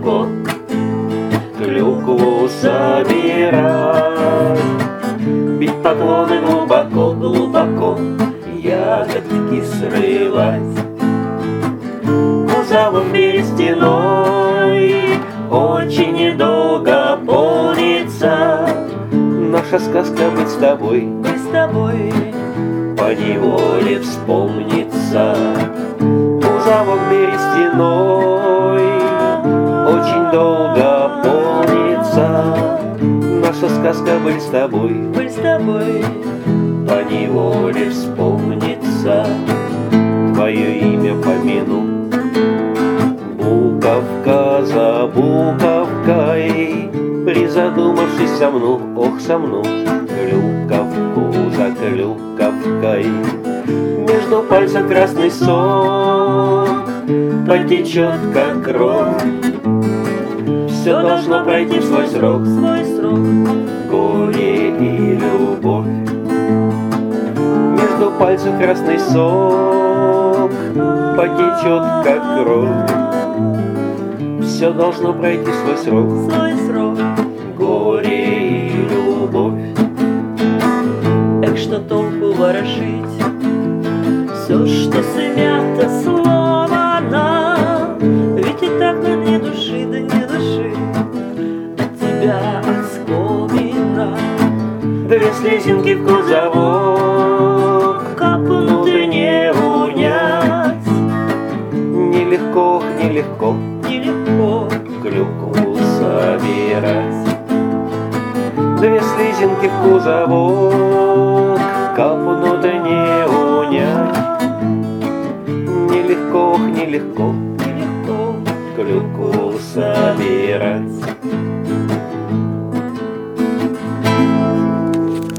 глубоко клюкву собирать, бить поклоны глубоко, глубоко, ягодки срывать. Кузовом берестяной очень недолго полнится наша сказка «Быть с тобой», быть с тобой, поневоле вспомнится. Кузовок берестяной очень долго полнится наша сказка «Быть с тобой», быть с тобой, поневоле вспомнится. Твое имя помяну, буковка за буковкой, призадумавшись сомну, ох, сомну клюковку за клюковкой. Между пальцев красный сок потечет, как кровь. Все должно пройти в свой срок, свой срок, горе и любовь. Между пальцев красный сок потечет, как кровь. Все должно пройти свой срок, свой срок, горе и любовь. Эх, что толку ворошить все, что смято, сломано, ведь и так на дне души, да не души от тебя оскомина. Две слезинки в кузовок Капнут и не унять, нелегко, ох, нелегко нелегко клюкву собирать. Две слезинки в кузовок капнут и не унять. Нелегко, ох, нелегко нелегко клюкву собирать.